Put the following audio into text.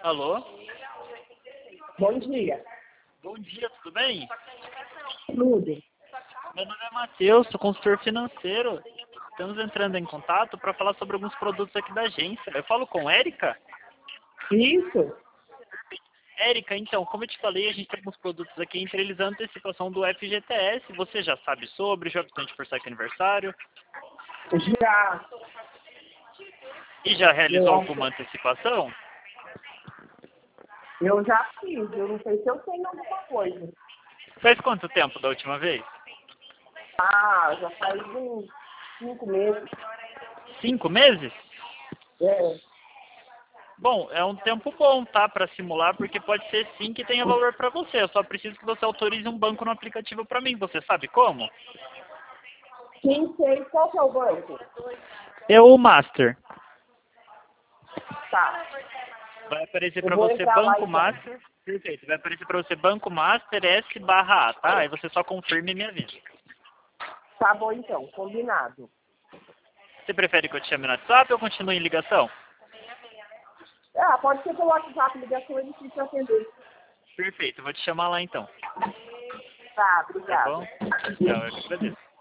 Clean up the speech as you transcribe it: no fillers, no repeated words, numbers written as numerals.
Alô? Bom dia. Bom dia, tudo bem? Tudo. Meu nome é Matheus, sou consultor financeiro. Estamos entrando em contato para falar sobre alguns produtos aqui da agência. Eu falo com Érica? Isso? Érica, então, como eu te falei, a gente tem alguns produtos aqui, entre eles a antecipação do FGTS. Você já sabe sobre, já optou por seu aniversário Já. e já realizou Eu, alguma antecipação? eu já fiz. Eu não sei se eu tenho alguma coisa. Faz quanto tempo da última vez? Já faz uns 5 meses. 5 meses? É. Bom, é um tempo bom, tá, para simular, porque pode ser sim que tenha valor para você. Eu só preciso que você autorize um banco no aplicativo para mim. Você sabe como? Quem sei qual que é o banco? É o Master. Tá. Vai aparecer Eu para vou você entrar lá Banco então. Master. Perfeito. Vai aparecer para você Banco Master S/A, tá? Aí você só confirma e me avisa. Tá bom então, combinado. Você prefere que eu te chame no WhatsApp ou continue em ligação? Pode ser pelo WhatsApp, ligação é difícil atender. Perfeito. Eu vou te chamar lá então. Tá, Tá bom? obrigada. Tchau, eu que agradeço.